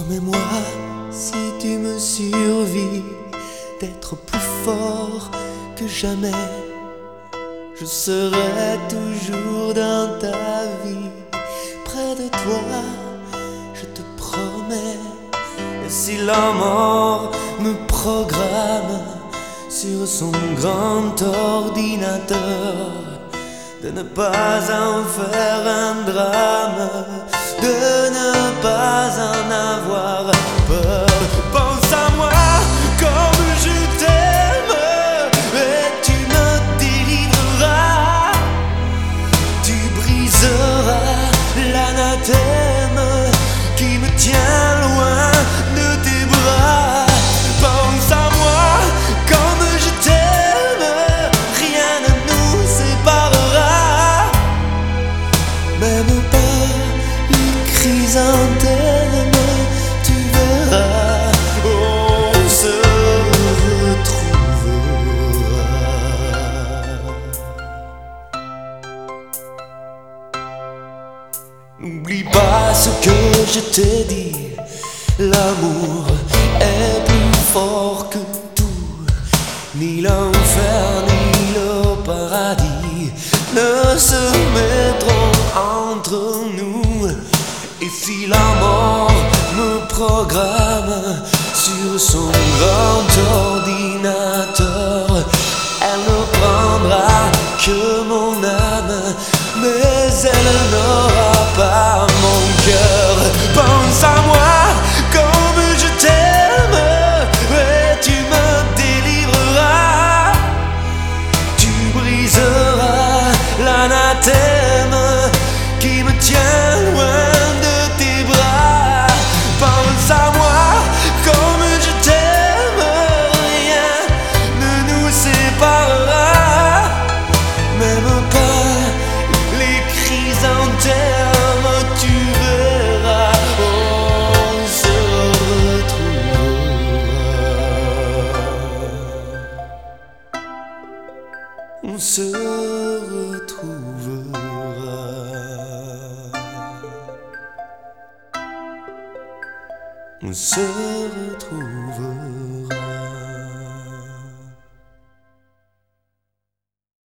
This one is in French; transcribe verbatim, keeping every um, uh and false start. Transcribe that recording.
Promets-moi, si tu me survis, d'être plus fort que jamais. Je serai toujours dans ta vie, près de toi, je te promets. Et si la mort me programme sur son grand ordinateur, de ne pas en faire un drame, de ne pas en avoir peur. Pense à moi comme je t'aime, et tu me délivreras. Tu briseras l'anathème qui me tient loin de tes bras. Pense à moi comme je t'aime, rien ne nous séparera, même pas les chrysanthèmes, tu verras, on se retrouvera. N'oublie pas ce que je t'ai dit, l'amour est plus fort que tout, ni l'enfer ni le paradis ne se mettront entre nous. Et si la mort me programme sur son grand ordinateur, elle ne prendra que mon âme, mais elle n'aura pas mon cœur. Pense à moi comme je t'aime, et tu me délivreras. Tu briseras l'anathème qui me tient loin de tes bras. Pense à moi comme je t'aime, rien ne nous séparera, même pas les chrysanthèmes, tu verras, on se retrouvera. On se retrouvera. On se retrouvera.